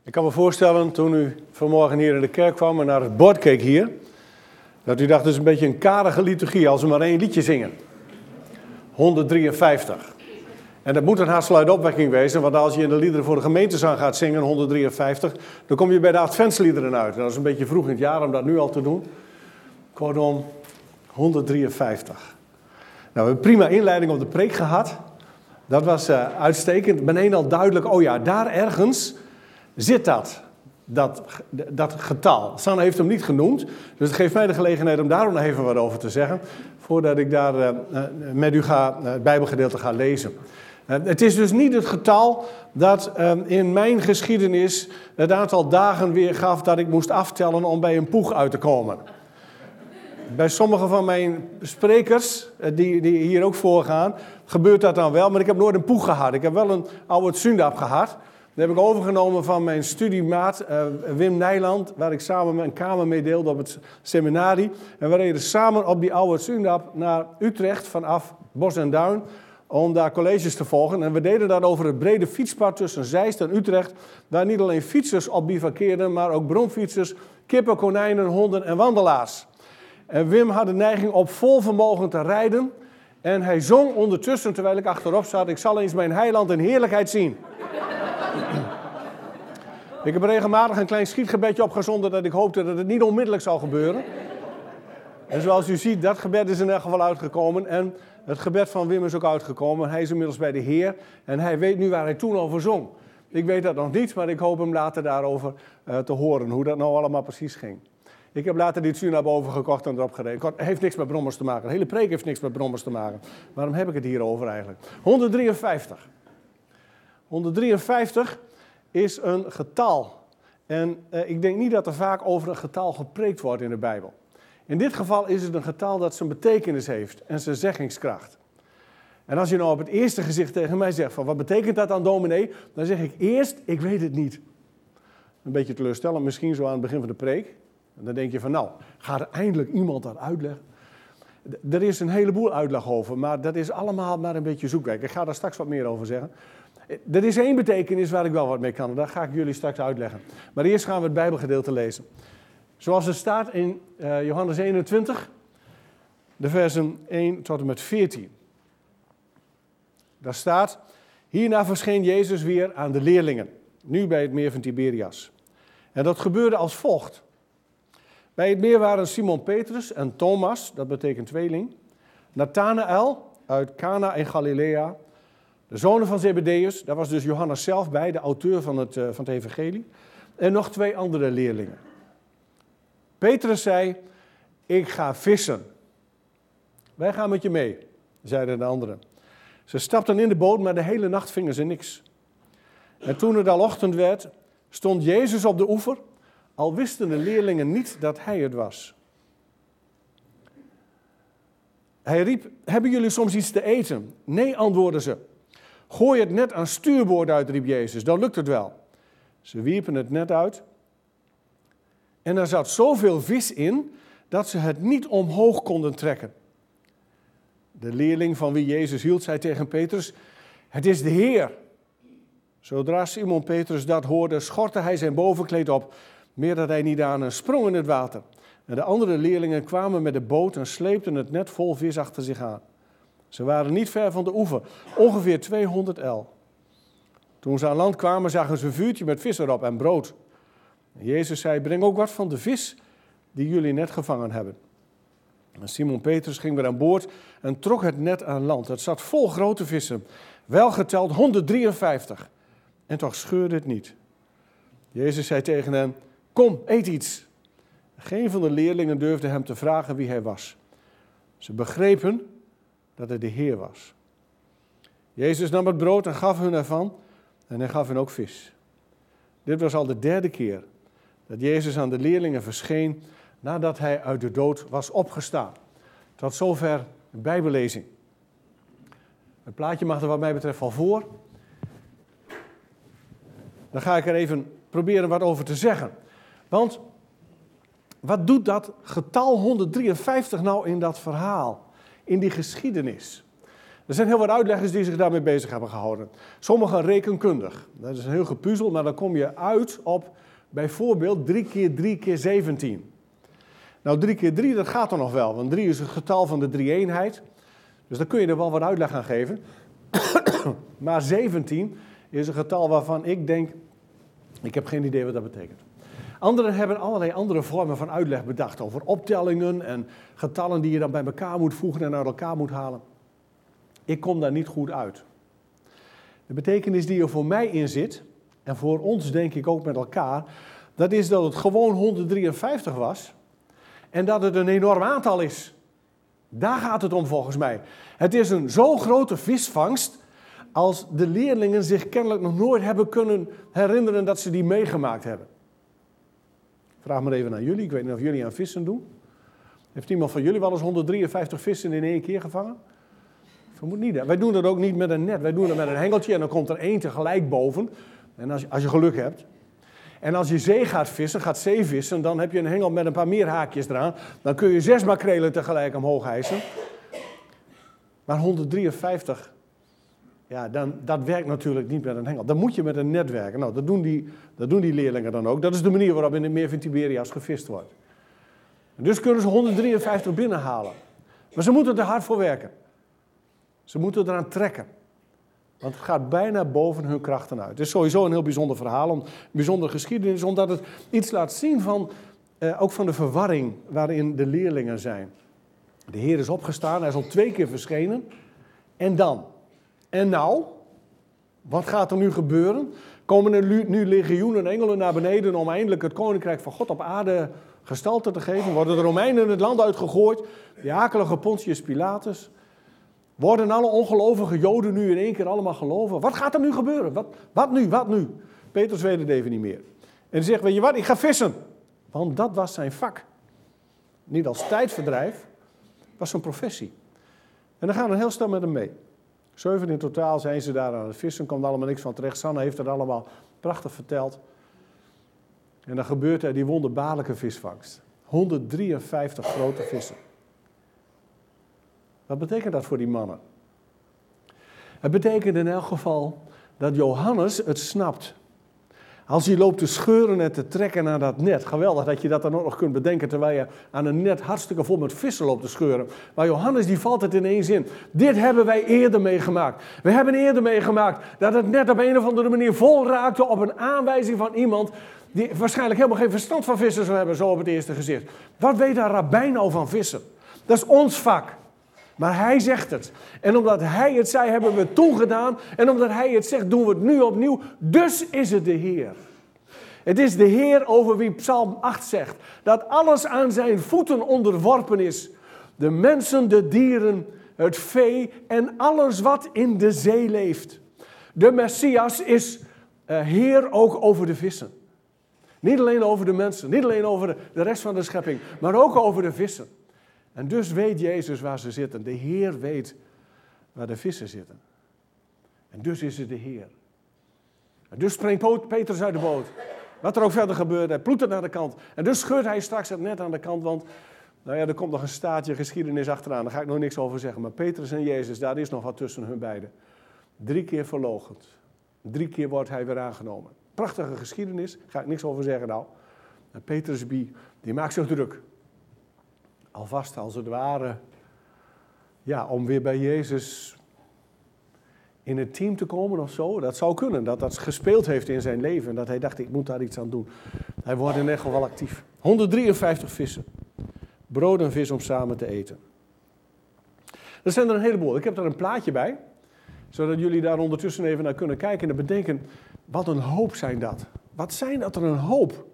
Ik kan me voorstellen, toen u vanmorgen hier in de kerk kwam en naar het bord keek hier, dat u dacht, het is een beetje een karige liturgie als we maar één liedje zingen. 153. En dat moet een hartsluitopwekking wezen, want als je in de liederen voor de gemeentezang gaat zingen, 153, dan kom je bij de adventsliederen uit. En dat is een beetje vroeg in het jaar om dat nu al te doen. Kortom, 153. Nou, we hebben een prima inleiding op de preek gehad. Dat was uitstekend. Beneden al duidelijk, oh ja, daar ergens zit dat getal. Sanne heeft hem niet genoemd, dus het geeft mij de gelegenheid om daar nog even wat over te zeggen, voordat ik daar met u het Bijbelgedeelte ga lezen. Het is dus niet het getal dat in mijn geschiedenis het aantal dagen weergaf dat ik moest aftellen om bij een poeg uit te komen. Bij sommige van mijn sprekers, die hier ook voorgaan, gebeurt dat dan wel, maar ik heb nooit een poeg gehad. Ik heb wel een oude Sundap gehad. Dat heb ik overgenomen van mijn studiemaat Wim Nijland, waar ik samen een kamer mee deelde op het seminarie. En we reden samen op die oude Sundap naar Utrecht vanaf Bosch en Duin om daar colleges te volgen. En we deden dat over het brede fietspad tussen Zeist en Utrecht, waar niet alleen fietsers op bivakkeerden, maar ook bromfietsers, kippen, konijnen, honden en wandelaars. En Wim had de neiging op vol vermogen te rijden en hij zong ondertussen, terwijl ik achterop zat, ik zal eens mijn heiland in heerlijkheid zien. Ik heb regelmatig een klein schietgebedje opgezonden dat ik hoopte dat het niet onmiddellijk zou gebeuren. En zoals u ziet, dat gebed is in elk geval uitgekomen. En het gebed van Wim is ook uitgekomen. Hij is inmiddels bij de Heer en hij weet nu waar hij toen over zong. Ik weet dat nog niet, maar ik hoop hem later daarover te horen, hoe dat nou allemaal precies ging. Ik heb later dit Sunab overgekocht en erop gereden. Het heeft niks met brommers te maken. De hele preek heeft niks met brommers te maken. Waarom heb ik het hier over eigenlijk? 153. 153 is een getal. En ik denk niet dat er vaak over een getal gepreekt wordt in de Bijbel. In dit geval is het een getal dat zijn betekenis heeft en zijn zeggingskracht. En als je nou op het eerste gezicht tegen mij zegt van wat betekent dat dan, dominee? Dan zeg ik eerst, ik weet het niet. Een beetje teleurstellend misschien zo aan het begin van de preek. En dan denk je van nou, gaat er eindelijk iemand dat uitleggen? Er is een heleboel uitleg over, maar dat is allemaal maar een beetje zoekwerk. Ik ga daar straks wat meer over zeggen. Er is één betekenis waar ik wel wat mee kan en dat ga ik jullie straks uitleggen. Maar eerst gaan we het Bijbelgedeelte lezen. Zoals het staat in Johannes 21, de versen 1 tot en met 14. Daar staat, hierna verscheen Jezus weer aan de leerlingen, nu bij het meer van Tiberias. En dat gebeurde als volgt. Bij het meer waren Simon Petrus en Thomas, dat betekent tweeling, Nathanael uit Cana in Galilea, de zonen van Zebedeus, daar was dus Johannes zelf bij, de auteur van het evangelie, en nog 2 andere leerlingen. Petrus zei, ik ga vissen. Wij gaan met je mee, zeiden de anderen. Ze stapten in de boot, maar de hele nacht vingen ze niks. En toen het al ochtend werd, stond Jezus op de oever, al wisten de leerlingen niet dat hij het was. Hij riep, hebben jullie soms iets te eten? Nee, antwoordden ze. Gooi het net aan stuurboord uit, riep Jezus, dan lukt het wel. Ze wierpen het net uit. En er zat zoveel vis in, dat ze het niet omhoog konden trekken. De leerling van wie Jezus hield, zei tegen Petrus, het is de Heer. Zodra Simon Petrus dat hoorde, schortte hij zijn bovenkleed op, meer dat hij niet aan en sprong in het water. En de andere leerlingen kwamen met de boot en sleepten het net vol vis achter zich aan. Ze waren niet ver van de oever, ongeveer 200 el. Toen ze aan land kwamen, zagen ze een vuurtje met vis erop en brood. En Jezus zei, breng ook wat van de vis die jullie net gevangen hebben. En Simon Petrus ging weer aan boord en trok het net aan land. Het zat vol grote vissen, wel geteld 153. En toch scheurde het niet. Jezus zei tegen hen, kom, eet iets. Geen van de leerlingen durfde hem te vragen wie hij was. Ze begrepen dat het de Heer was. Jezus nam het brood en gaf hun ervan en hij gaf hen ook vis. Dit was al de 3e keer dat Jezus aan de leerlingen verscheen nadat hij uit de dood was opgestaan. Tot zover de Bijbellezing. Het plaatje mag er wat mij betreft al voor. Dan ga ik er even proberen wat over te zeggen. Want wat doet dat getal 153 nou in dat verhaal, in die geschiedenis? Er zijn heel wat uitleggers die zich daarmee bezig hebben gehouden. Sommigen rekenkundig. Dat is een heel gepuzzel, maar dan kom je uit op bijvoorbeeld 3 keer 3 keer 17. Nou, 3 keer 3, dat gaat er nog wel, want 3 is het getal van de drie-eenheid. Dus daar kun je er wel wat uitleg aan geven. Maar 17 is een getal waarvan ik denk, ik heb geen idee wat dat betekent. Anderen hebben allerlei andere vormen van uitleg bedacht over optellingen en getallen die je dan bij elkaar moet voegen en uit elkaar moet halen. Ik kom daar niet goed uit. De betekenis die er voor mij in zit, en voor ons denk ik ook met elkaar, dat is dat het gewoon 153 was en dat het een enorm aantal is. Daar gaat het om volgens mij. Het is een zo grote visvangst als de leerlingen zich kennelijk nog nooit hebben kunnen herinneren dat ze die meegemaakt hebben. Vraag maar even aan jullie, ik weet niet of jullie aan vissen doen. Heeft iemand van jullie wel eens 153 vissen in één keer gevangen? Vermoed niet. Wij doen dat ook niet met een net, wij doen het met een hengeltje en dan komt er 1 tegelijk boven. En als je geluk hebt. En als je zee gaat vissen, gaat zeevissen, dan heb je een hengel met een paar meer haakjes eraan. Dan kun je 6 makrelen tegelijk omhoog hijsen. Maar 153, ja, dat werkt natuurlijk niet met een hengel. Dan moet je met een net werken. Nou, dat doen die leerlingen dan ook. Dat is de manier waarop in het meer van Tiberias gevist wordt. En dus kunnen ze 153 binnenhalen. Maar ze moeten er hard voor werken. Ze moeten eraan trekken. Want het gaat bijna boven hun krachten uit. Het is sowieso een heel bijzonder verhaal, een bijzondere geschiedenis, omdat het iets laat zien van, ook van de verwarring waarin de leerlingen zijn. De Heer is opgestaan, hij is al 2 keer verschenen. En dan? En nou? Wat gaat er nu gebeuren? Komen er nu legioenen engelen naar beneden om eindelijk het koninkrijk van God op aarde gestalte te geven? Worden de Romeinen het land uitgegooid? De akelige Pontius Pilatus? Worden alle ongelovige Joden nu in één keer allemaal geloven? Wat gaat er nu gebeuren? Wat nu? Petrus weet het even niet meer. En hij zegt, weet je wat, ik ga vissen. Want dat was zijn vak. Niet als tijdverdrijf, was zijn professie. En dan gaan we heel snel met hem mee. 7 in totaal zijn ze daar aan het vissen, komt allemaal niks van terecht. Sanne heeft het allemaal prachtig verteld. En dan gebeurt er die wonderbaarlijke visvangst. 153 grote vissen. Wat betekent dat voor die mannen? Het betekent in elk geval dat Johannes het snapt. Als hij loopt te scheuren en te trekken naar dat net. Geweldig dat je dat dan ook nog kunt bedenken terwijl je aan een net hartstikke vol met vissen loopt te scheuren. Maar Johannes die valt het in één zin. Dit hebben wij eerder meegemaakt. We hebben eerder meegemaakt dat het net op een of andere manier vol raakte op een aanwijzing van iemand die waarschijnlijk helemaal geen verstand van vissen zou hebben, zo op het eerste gezicht. Wat weet een rabbijn nou van vissen? Dat is ons vak. Maar hij zegt het. En omdat hij het zei, hebben we het toen gedaan. En omdat hij het zegt, doen we het nu opnieuw. Dus is het de Heer. Het is de Heer over wie Psalm 8 zegt. Dat alles aan zijn voeten onderworpen is. De mensen, de dieren, het vee en alles wat in de zee leeft. De Messias is Heer ook over de vissen. Niet alleen over de mensen, niet alleen over de rest van de schepping, maar ook over de vissen. En dus weet Jezus waar ze zitten. De Heer weet waar de vissen zitten. En dus is het de Heer. En dus springt Petrus uit de boot. Wat er ook verder gebeurt, hij ploetert naar de kant. En dus scheurt hij straks het net aan de kant, want nou ja, er komt nog een staartje geschiedenis achteraan. Daar ga ik nog niks over zeggen. Maar Petrus en Jezus, daar is nog wat tussen hun beiden. 3 keer verloochend. 3 keer wordt hij weer aangenomen. Prachtige geschiedenis, daar ga ik niks over zeggen nou. En Petrus die maakt zich druk. Alvast als het ware, ja, om weer bij Jezus in het team te komen of zo. Dat zou kunnen, dat gespeeld heeft in zijn leven. En dat hij dacht, ik moet daar iets aan doen. Hij wordt in echt wel actief. 153 vissen. Brood en vis om samen te eten. Er zijn er een heleboel. Ik heb daar een plaatje bij. Zodat jullie daar ondertussen even naar kunnen kijken en bedenken, wat een hoop zijn dat. Wat zijn dat er een hoop.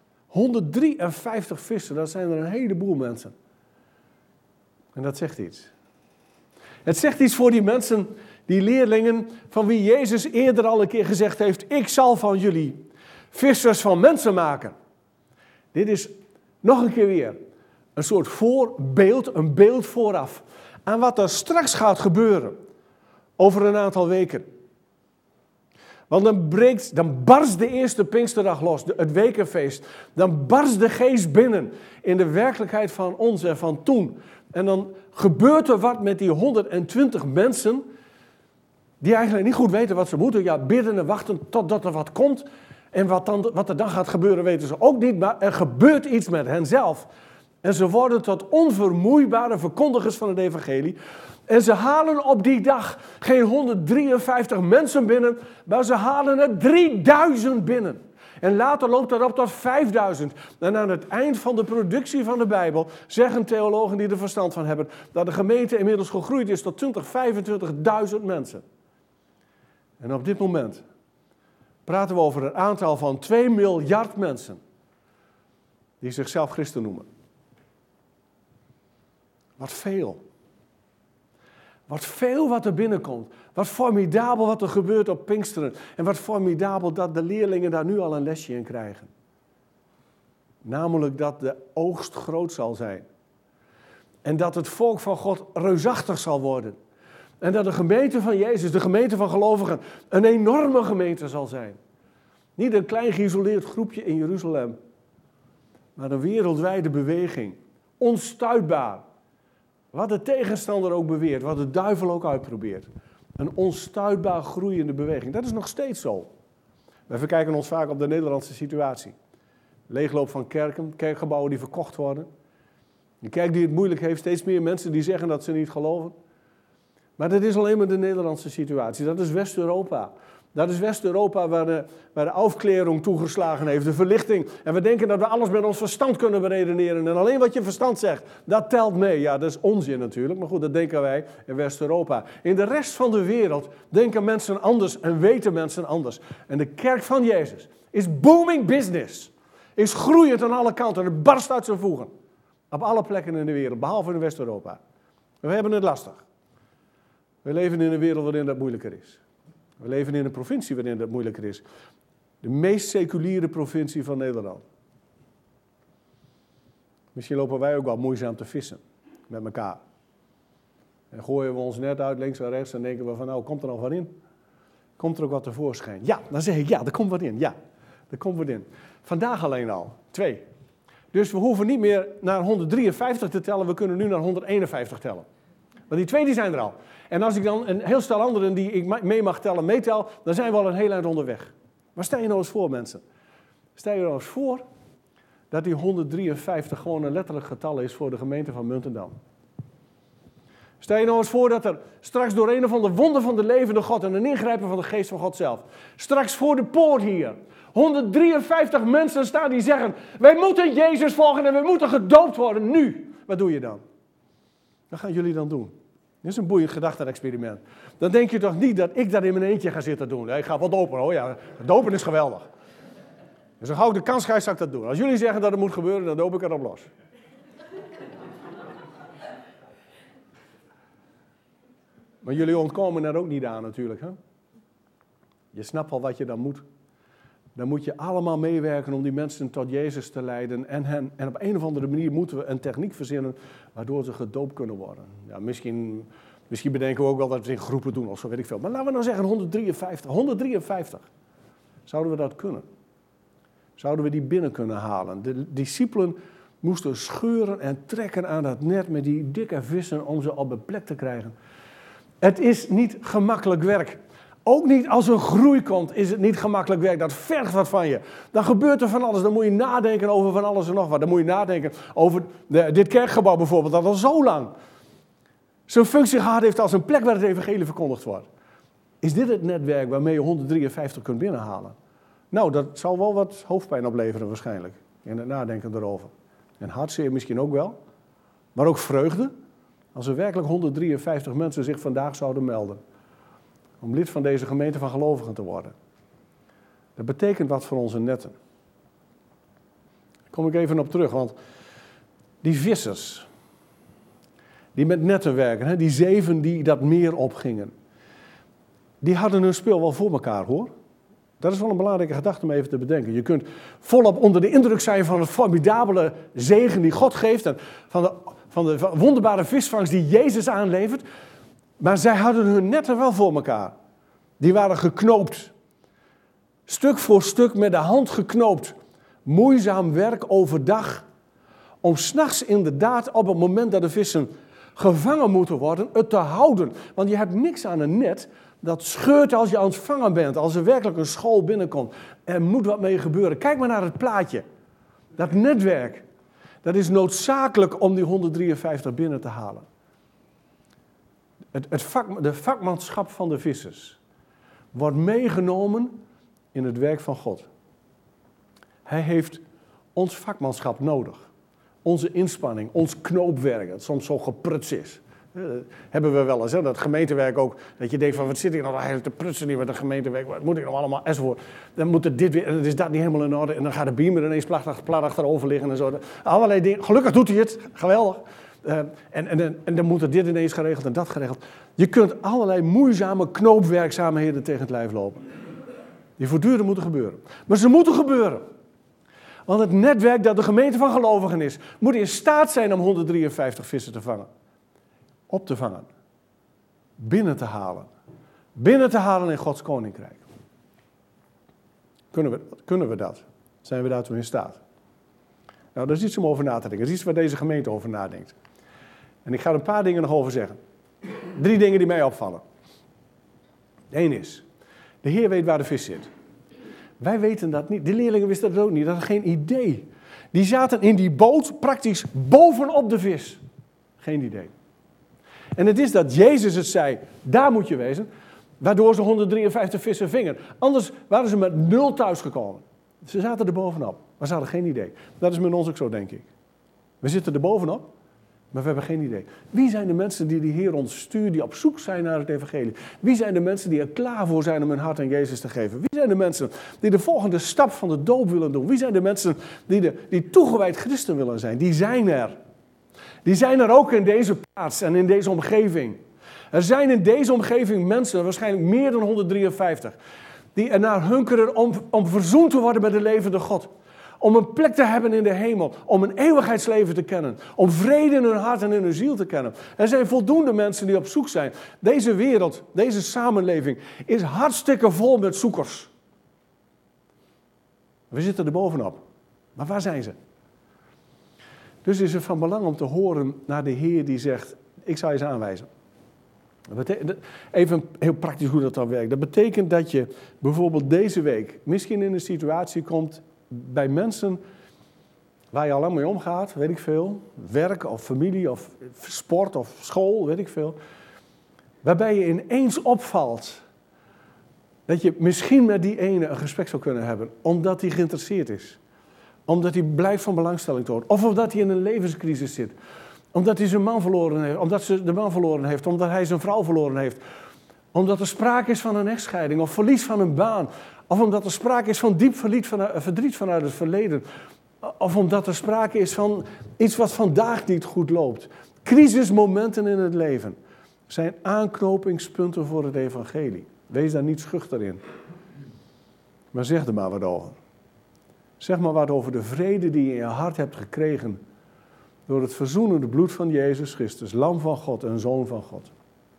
153 vissen, dat zijn er een heleboel mensen. En dat zegt iets. Het zegt iets voor die mensen, die leerlingen, van wie Jezus eerder al een keer gezegd heeft, ik zal van jullie vissers van mensen maken. Dit is nog een keer weer een soort voorbeeld, een beeld vooraf aan wat er straks gaat gebeuren over een aantal weken. Want dan barst de eerste Pinksterdag los, het wekenfeest. Dan barst de geest binnen in de werkelijkheid van ons en van toen. En dan gebeurt er wat met die 120 mensen die eigenlijk niet goed weten wat ze moeten. Ja, bidden en wachten totdat er wat komt. En wat er dan gaat gebeuren weten ze ook niet, maar er gebeurt iets met hen zelf. En ze worden tot onvermoeibare verkondigers van het evangelie. En ze halen op die dag geen 153 mensen binnen, maar ze halen er 3000 binnen. En later loopt dat op tot 5000. En aan het eind van de productie van de Bijbel zeggen theologen die er verstand van hebben, dat de gemeente inmiddels gegroeid is tot 25.000 mensen. En op dit moment praten we over een aantal van 2 miljard mensen die zichzelf christen noemen. Wat veel. Wat veel wat er binnenkomt. Wat formidabel wat er gebeurt op Pinksteren. En wat formidabel dat de leerlingen daar nu al een lesje in krijgen. Namelijk dat de oogst groot zal zijn. En dat het volk van God reusachtig zal worden. En dat de gemeente van Jezus, de gemeente van gelovigen, een enorme gemeente zal zijn. Niet een klein geïsoleerd groepje in Jeruzalem. Maar een wereldwijde beweging. Onstuitbaar. Wat de tegenstander ook beweert, wat de duivel ook uitprobeert. Een onstuitbaar groeiende beweging. Dat is nog steeds zo. Wij verkijken ons vaak op de Nederlandse situatie. Leegloop van kerken, kerkgebouwen die verkocht worden. Een kerk die het moeilijk heeft, steeds meer mensen die zeggen dat ze niet geloven. Maar dat is alleen maar de Nederlandse situatie. Dat is West-Europa. Dat is West-Europa waar de aufklärung toegeslagen heeft, de verlichting. En we denken dat we alles met ons verstand kunnen beredeneren. En alleen wat je verstand zegt, dat telt mee. Ja, dat is onzin natuurlijk, maar goed, dat denken wij in West-Europa. In de rest van de wereld denken mensen anders en weten mensen anders. En de kerk van Jezus is booming business. Is groeiend aan alle kanten. Het barst uit zijn voegen. Op alle plekken in de wereld, behalve in West-Europa. We hebben het lastig. We leven in een wereld waarin dat moeilijker is. We leven in een provincie waarin dat moeilijker is. De meest seculiere provincie van Nederland. Misschien lopen wij ook wel moeizaam te vissen met elkaar. En gooien we ons net uit links en rechts en denken we van nou, komt er nog wat in? Komt er ook wat tevoorschijn? Ja, dan zeg ik ja, er komt wat in. Ja, er komt wat in. Vandaag alleen al, 2. Dus we hoeven niet meer naar 153 te tellen, we kunnen nu naar 151 tellen. Want die 2 die zijn er al. En als ik dan een heel stel anderen die ik mee mag tellen, meetel, dan zijn we al een heel eind onderweg. Maar stel je nou eens voor, mensen. Stel je nou eens voor dat die 153 gewoon een letterlijk getal is voor de gemeente van Muntendam. Stel je nou eens voor dat er straks door een of ander wonder van de levende God en een ingrijpen van de geest van God zelf, straks voor de poort hier, 153 mensen staan die zeggen, wij moeten Jezus volgen en wij moeten gedoopt worden nu. Wat doe je dan? Wat gaan jullie dan doen? Dit is een boeiend gedachte-experiment. Dan denk je toch niet dat ik dat in mijn eentje ga zitten doen. Ik ga wel dopen, hoor. Ja, dopen is geweldig. Dus dan hou ik de kans, ga ik dat doen. Als jullie zeggen dat het moet gebeuren, dan doop ik erop los. Maar jullie ontkomen er ook niet aan natuurlijk. Hè? Je snapt wel wat je dan moet. Dan moet je allemaal meewerken om die mensen tot Jezus te leiden. En op een of andere manier moeten we een techniek verzinnen waardoor ze gedoopt kunnen worden. Ja, misschien bedenken we ook wel dat we het in groepen doen of zo, weet ik veel. Maar laten we nou zeggen 153. 153. Zouden we dat kunnen? Zouden we die binnen kunnen halen? De discipelen moesten scheuren en trekken aan dat net met die dikke vissen om ze op een plek te krijgen. Het is niet gemakkelijk werk. Ook niet als er groei komt, is het niet gemakkelijk werk. Dat vergt wat van je. Dan gebeurt er van alles. Dan moet je nadenken over van alles en nog wat. Dan moet je nadenken over dit kerkgebouw bijvoorbeeld, dat al zo lang zijn functie gehad heeft als een plek waar het evangelie verkondigd wordt. Is dit het netwerk waarmee je 153 kunt binnenhalen? Nou, dat zal wel wat hoofdpijn opleveren waarschijnlijk. In het nadenken erover. En hartzeer misschien ook wel. Maar ook vreugde. Als er werkelijk 153 mensen zich vandaag zouden melden. Om lid van deze gemeente van gelovigen te worden. Dat betekent wat voor onze netten. Daar kom ik even op terug, want die vissers, die met netten werken, die 7 die dat meer opgingen, die hadden hun speel wel voor elkaar, hoor. Dat is wel een belangrijke gedachte om even te bedenken. Je kunt volop onder de indruk zijn van het formidabele zegen die God geeft en van de wonderbare visvangst die Jezus aanlevert. Maar zij hadden hun netten wel voor elkaar. Die waren geknoopt. Stuk voor stuk met de hand geknoopt. Moeizaam werk overdag. Om 's nachts inderdaad op het moment dat de vissen gevangen moeten worden, het te houden. Want je hebt niks aan een net dat scheurt als je aan het vangen bent. Als er werkelijk een school binnenkomt. Er moet wat mee gebeuren. Kijk maar naar het plaatje. Dat netwerk. Dat is noodzakelijk om die 153 binnen te halen. De vakmanschap van de vissers wordt meegenomen in het werk van God. Hij heeft ons vakmanschap nodig. Onze inspanning, ons knoopwerk, dat soms zo gepruts is. Hebben we wel eens, hè? Dat gemeentewerk ook. Dat je denkt van, wat zit ik nou eigenlijk te prutsen niet met een gemeentewerk? Wat moet ik nou allemaal enzovoort? Dan moet er dit weer, en dan is dat niet helemaal in orde. En dan gaat de beamer ineens plat achterover liggen en zo. Allerlei dingen. Gelukkig doet hij het. Geweldig. En dan moet er dit ineens geregeld en dat geregeld. Je kunt allerlei moeizame knoopwerkzaamheden tegen het lijf lopen. Die voortdurend moeten gebeuren. Maar ze moeten gebeuren. Want het netwerk dat de gemeente van gelovigen is, moet in staat zijn om 153 vissen te vangen. Op te vangen. Binnen te halen. Binnen te halen in Gods koninkrijk. Kunnen we dat? Zijn we daartoe in staat? Nou, dat is iets om over na te denken. Dat is iets waar deze gemeente over nadenkt. En ik ga er een paar dingen nog over zeggen. 3 dingen die mij opvallen. Eén is, de Heer weet waar de vis zit. Wij weten dat niet. De leerlingen wisten dat ook niet. Dat hadden geen idee. Die zaten in die boot praktisch bovenop de vis. Geen idee. En het is dat Jezus het zei, daar moet je wezen, waardoor ze 153 vissen vingen. Anders waren ze met 0 thuisgekomen. Ze zaten er bovenop, maar ze hadden geen idee. Dat is met ons ook zo, denk ik. We zitten er bovenop, maar we hebben geen idee. Wie zijn de mensen die de Heer ons stuurt, die op zoek zijn naar het evangelie? Wie zijn de mensen die er klaar voor zijn om hun hart aan Jezus te geven? Wie zijn de mensen die de volgende stap van de doop willen doen? Wie zijn de mensen die toegewijd christen willen zijn? Die zijn er. Die zijn er ook in deze plaats en in deze omgeving. Er zijn in deze omgeving mensen, waarschijnlijk meer dan 153, die ernaar hunkeren om verzoend te worden met de levende God. Om een plek te hebben in de hemel. Om een eeuwigheidsleven te kennen. Om vrede in hun hart en in hun ziel te kennen. Er zijn voldoende mensen die op zoek zijn. Deze wereld, deze samenleving is hartstikke vol met zoekers. We zitten er bovenop. Maar waar zijn ze? Dus is het van belang om te horen naar de Heer die zegt, ik zal je ze aanwijzen. Even heel praktisch hoe dat dan werkt. Dat betekent dat je bijvoorbeeld deze week misschien in een situatie komt bij mensen waar je al lang mee omgaat, weet ik veel. Werk of familie of sport of school, weet ik veel. Waarbij je ineens opvalt dat je misschien met die ene een gesprek zou kunnen hebben. Omdat hij geïnteresseerd is. Omdat hij blijft van belangstelling toont. Of omdat hij in een levenscrisis zit. Omdat hij zijn man verloren heeft. Omdat ze de man verloren heeft. Omdat hij zijn vrouw verloren heeft. Omdat er sprake is van een echtscheiding. Of verlies van een baan. Of omdat er sprake is van diep verdriet vanuit het verleden. Of omdat er sprake is van iets wat vandaag niet goed loopt. Crisismomenten in het leven zijn aanknopingspunten voor het evangelie. Wees daar niet schuchter in. Maar zeg er maar wat over. Zeg maar wat over de vrede die je in je hart hebt gekregen door het verzoenende bloed van Jezus Christus, Lam van God en Zoon van God.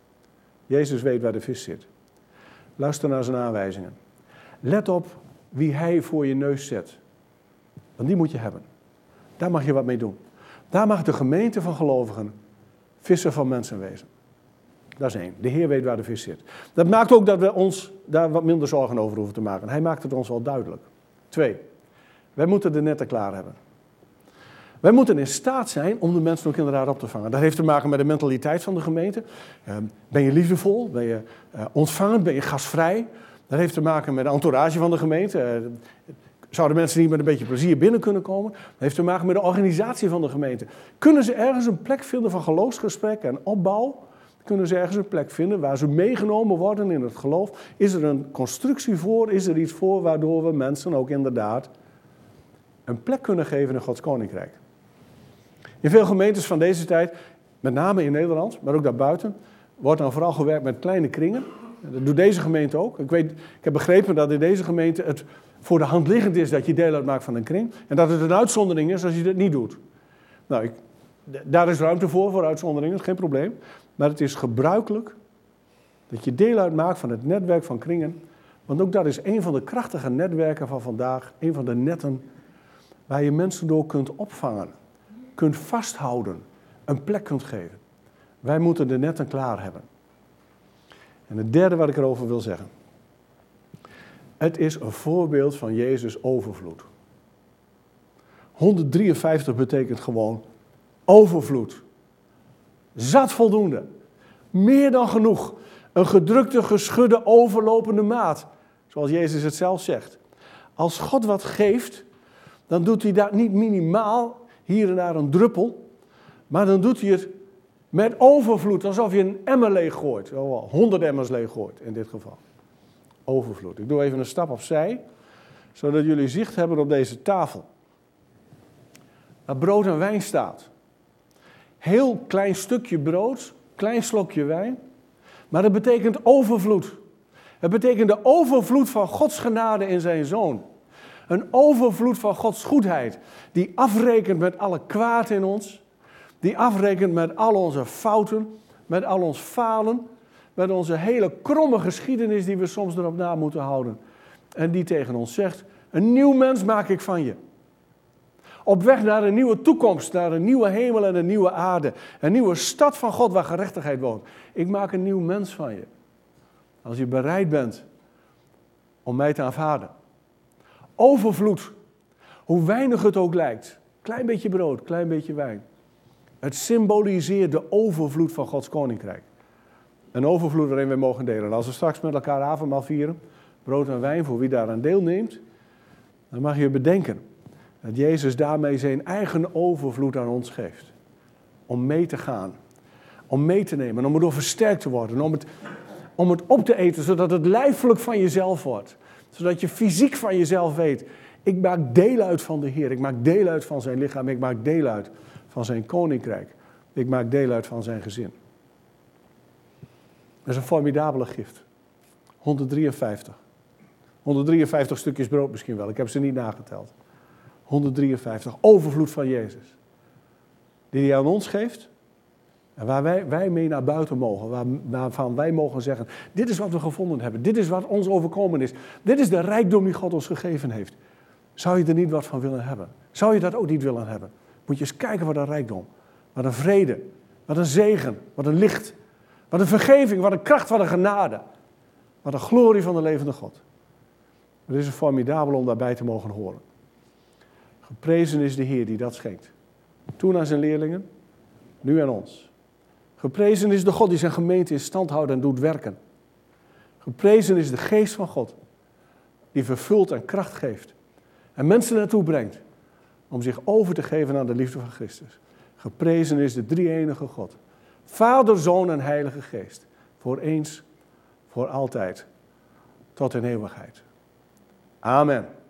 Jezus weet waar de vis zit. Luister naar zijn aanwijzingen. Let op wie hij voor je neus zet. Want die moet je hebben. Daar mag je wat mee doen. Daar mag de gemeente van gelovigen visser van mensen wezen. Dat is 1. De Heer weet waar de vis zit. Dat maakt ook dat we ons daar wat minder zorgen over hoeven te maken. Hij maakt het ons wel duidelijk. 2. Wij moeten de netten klaar hebben. Wij moeten in staat zijn om de mensen ook inderdaad op te vangen. Dat heeft te maken met de mentaliteit van de gemeente. Ben je liefdevol? Ben je ontvangend? Ben je gastvrij? Dat heeft te maken met de entourage van de gemeente. Zouden mensen niet met een beetje plezier binnen kunnen komen? Dat heeft te maken met de organisatie van de gemeente. Kunnen ze ergens een plek vinden van geloofsgesprek en opbouw? Kunnen ze ergens een plek vinden waar ze meegenomen worden in het geloof? Is er een constructie voor? Is er iets voor waardoor we mensen ook inderdaad een plek kunnen geven in Gods koninkrijk? In veel gemeentes van deze tijd, met name in Nederland, maar ook daarbuiten, wordt dan vooral gewerkt met kleine kringen. Dat doet deze gemeente ook. Ik heb begrepen dat in deze gemeente het voor de hand liggend is dat je deel uitmaakt van een kring. En dat het een uitzondering is als je dat niet doet. Nou, daar is ruimte voor uitzonderingen, dat is geen probleem. Maar het is gebruikelijk dat je deel uitmaakt van het netwerk van kringen. Want ook dat is een van de krachtige netwerken van vandaag. Een van de netten waar je mensen door kunt opvangen. kunt vasthouden, een plek kunt geven. Wij moeten de netten klaar hebben. En het derde wat ik erover wil zeggen. Het is een voorbeeld van Jezus' overvloed. 153 betekent gewoon overvloed. Zat voldoende. Meer dan genoeg. Een gedrukte, geschudde, overlopende maat. Zoals Jezus het zelf zegt. Als God wat geeft, dan doet hij dat niet minimaal, hier en daar een druppel. Maar dan doet hij het met overvloed, alsof je een emmer leeg gooit. 100 emmers leeg gooit in dit geval. Overvloed. Ik doe even een stap opzij, zodat jullie zicht hebben op deze tafel. Waar brood en wijn staat. Heel klein stukje brood, klein slokje wijn. Maar dat betekent overvloed. Het betekent de overvloed van Gods genade in zijn Zoon. Een overvloed van Gods goedheid. Die afrekent met alle kwaad in ons. Die afrekent met al onze fouten. Met al ons falen. Met onze hele kromme geschiedenis die we soms erop na moeten houden. En die tegen ons zegt, een nieuw mens maak ik van je. Op weg naar een nieuwe toekomst, naar een nieuwe hemel en een nieuwe aarde. Een nieuwe stad van God waar gerechtigheid woont. Ik maak een nieuw mens van je. Als je bereid bent om mij te aanvaarden. Overvloed. Hoe weinig het ook lijkt. Klein beetje brood, klein beetje wijn. Het symboliseert de overvloed van Gods koninkrijk. Een overvloed waarin we mogen delen. En als we straks met elkaar avondmaal vieren, brood en wijn voor wie daaraan deelneemt, dan mag je bedenken dat Jezus daarmee zijn eigen overvloed aan ons geeft. Om mee te gaan. Om mee te nemen. Om erdoor versterkt te worden. Om het op te eten, zodat het lijfelijk van jezelf wordt. Zodat je fysiek van jezelf weet. Ik maak deel uit van de Heer. Ik maak deel uit van zijn lichaam. Ik maak deel uit van zijn koninkrijk. Ik maak deel uit van zijn gezin. Dat is een formidabele gift. 153. 153 stukjes brood misschien wel. Ik heb ze niet nageteld. 153. Overvloed van Jezus. Die hij aan ons geeft. En waar wij mee naar buiten mogen. Waarvan wij mogen zeggen. Dit is wat we gevonden hebben. Dit is wat ons overkomen is. Dit is de rijkdom die God ons gegeven heeft. Zou je er niet wat van willen hebben? Zou je dat ook niet willen hebben? Moet je eens kijken wat een rijkdom. Wat een vrede. Wat een zegen. Wat een licht. Wat een vergeving. Wat een kracht. Wat een genade. Wat een glorie van de levende God. Het is formidabel om daarbij te mogen horen. Geprezen is de Heer die dat schenkt. Toen aan zijn leerlingen. Nu aan ons. Geprezen is de God die zijn gemeente in stand houdt en doet werken. Geprezen is de geest van God. Die vervult en kracht geeft. En mensen naartoe brengt. Om zich over te geven aan de liefde van Christus. Geprezen is de drie-enige God. Vader, Zoon en Heilige Geest. Voor eens, voor altijd. Tot in eeuwigheid. Amen.